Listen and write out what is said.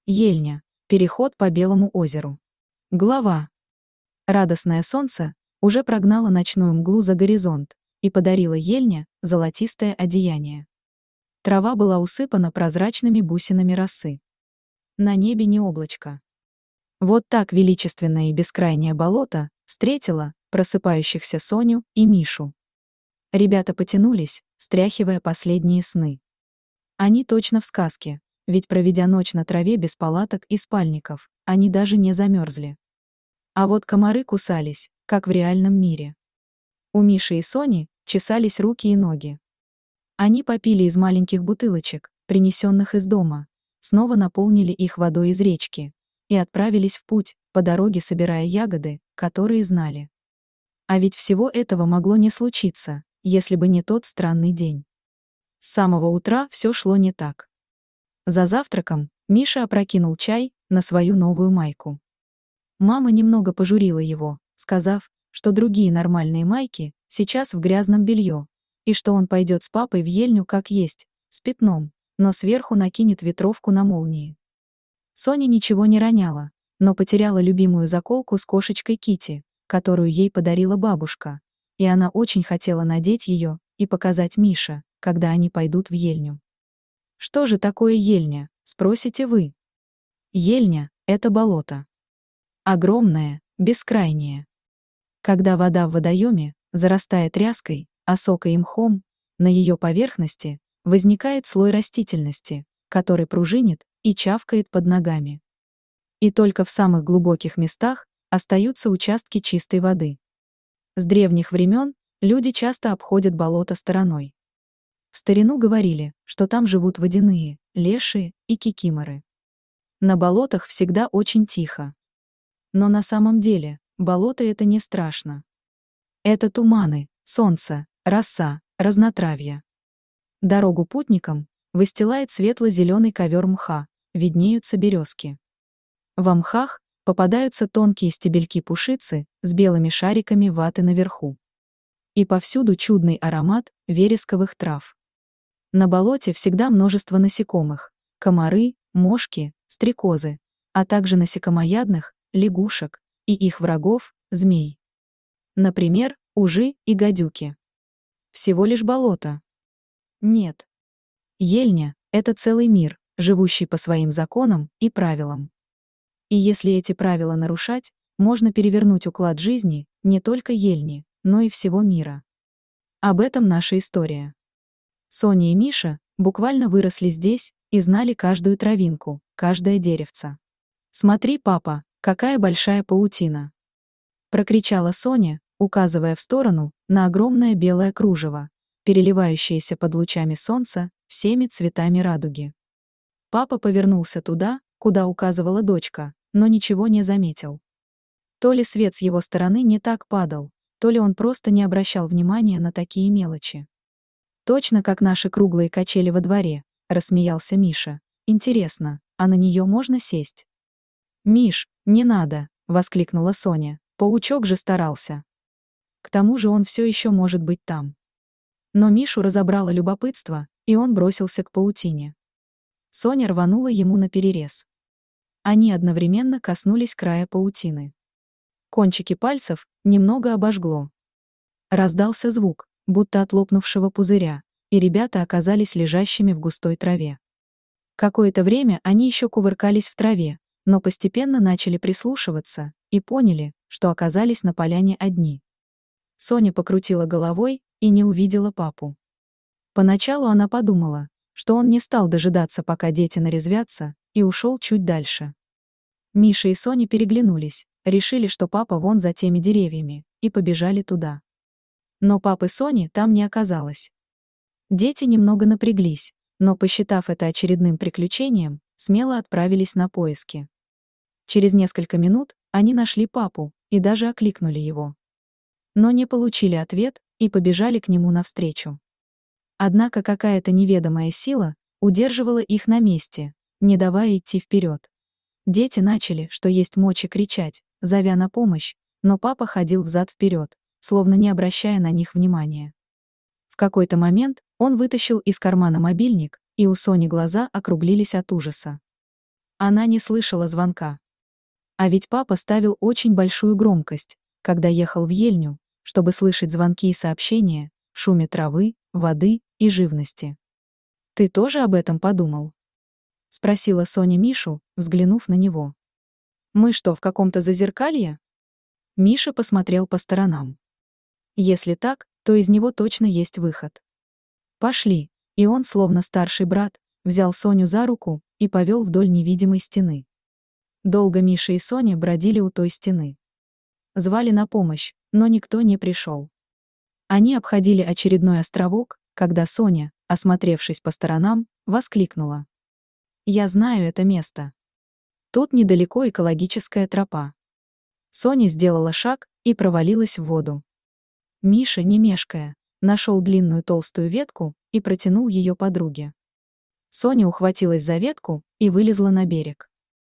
Ельня. Переход по Белому озеру. Глава. Радостное солнце уже прогнало ночную мглу за горизонт и подарило Ельня золотистое одеяние. Трава была усыпана прозрачными бусинами росы. На небе не облачко. Вот так величественное и бескрайнее болото встретило просыпающихся Соню и Мишу. Ребята потянулись, стряхивая последние сны. Они точно в сказке, ведь проведя ночь на траве без палаток и спальников, они даже не замерзли. А вот комары кусались, как в реальном мире. У Миши и Сони чесались руки и ноги. Они попили из маленьких бутылочек, принесенных из дома, снова наполнили их водой из речки и отправились в путь, по дороге собирая ягоды, которые знали. А ведь всего этого могло не случиться, если бы не тот странный день. С самого утра все шло не так. За завтраком Миша опрокинул чай на свою новую майку. Мама немного пожурила его, сказав, что другие нормальные майки сейчас в грязном белье, и что он пойдет с папой в Ельню как есть, с пятном, но сверху накинет ветровку на молнии. Соня ничего не роняла, но потеряла любимую заколку с кошечкой Кити, которую ей подарила бабушка, и она очень хотела надеть ее и показать Мише, когда они пойдут в Ельню. Что же такое Ельня, спросите вы? Ельня — это болото. Огромное, бескрайнее. Когда вода в водоеме зарастает ряской, осокой и мхом, на ее поверхности возникает слой растительности, который пружинит и чавкает под ногами. И только в самых глубоких местах остаются участки чистой воды. С древних времен люди часто обходят болото стороной. В старину говорили, что там живут водяные, лешие и кикиморы. На болотах всегда очень тихо. Но на самом деле, болото это не страшно. Это туманы, солнце, роса, разнотравье. Дорогу путникам выстилает светло-зеленый ковер мха, виднеются березки. Во мхах попадаются тонкие стебельки пушицы с белыми шариками ваты наверху. И повсюду чудный аромат вересковых трав. На болоте всегда множество насекомых: комары, мошки, стрекозы, а также насекомоядных, лягушек, и их врагов, змей. Например, ужи и гадюки. Всего лишь болото? Нет. Ельня — это целый мир, живущий по своим законам и правилам. И если эти правила нарушать, можно перевернуть уклад жизни не только Ельни, но и всего мира. Об этом наша история. Соня и Миша буквально выросли здесь и знали каждую травинку, каждое деревце. «Смотри, папа, какая большая паутина!» Прокричала Соня, указывая в сторону на огромное белое кружево, переливающееся под лучами солнца всеми цветами радуги. Папа повернулся туда, куда указывала дочка, но ничего не заметил. То ли свет с его стороны не так падал, то ли он просто не обращал внимания на такие мелочи. «Точно как наши круглые качели во дворе», — рассмеялся Миша. «Интересно, а на нее можно сесть?» «Миш, не надо», — воскликнула Соня. «Паучок же старался. К тому же он все еще может быть там». Но Мишу разобрало любопытство, и он бросился к паутине. Соня рванула ему наперерез. Они одновременно коснулись края паутины. Кончики пальцев немного обожгло. Раздался звук, будто от лопнувшего пузыря, и ребята оказались лежащими в густой траве. Какое-то время они еще кувыркались в траве, но постепенно начали прислушиваться и поняли, что оказались на поляне одни. Соня покрутила головой и не увидела папу. Поначалу она подумала, что он не стал дожидаться, пока дети нарезвятся, и ушел чуть дальше. Миша и Соня переглянулись, решили, что папа вон за теми деревьями, и побежали туда. Но папы Сони там не оказалось. Дети немного напряглись, но, посчитав это очередным приключением, смело отправились на поиски. Через несколько минут они нашли папу и даже окликнули его. Но не получили ответ и побежали к нему навстречу. Однако какая-то неведомая сила удерживала их на месте, не давая идти вперед. Дети начали, что есть мочи, кричать, зовя на помощь, но папа ходил взад-вперед, словно не обращая на них внимания. В какой-то момент он вытащил из кармана мобильник, и у Сони глаза округлились от ужаса. Она не слышала звонка. А ведь папа ставил очень большую громкость, когда ехал в Ельню, чтобы слышать звонки и сообщения в шуме травы, воды и живности. «Ты тоже об этом подумал?» — спросила Соня Мишу, взглянув на него. «Мы что, в каком-то зазеркалье?» Миша посмотрел по сторонам. «Если так, то из него точно есть выход. Пошли», и он, словно старший брат, взял Соню за руку и повел вдоль невидимой стены. Долго Миша и Соня бродили у той стены. Звали на помощь, но никто не пришел. Они обходили очередной островок, когда Соня, осмотревшись по сторонам, воскликнула: «Я знаю это место. Тут недалеко экологическая тропа». Соня сделала шаг и провалилась в воду. Миша, не мешкая, нашел длинную толстую ветку и протянул ее подруге. Соня ухватилась за ветку и вылезла на берег.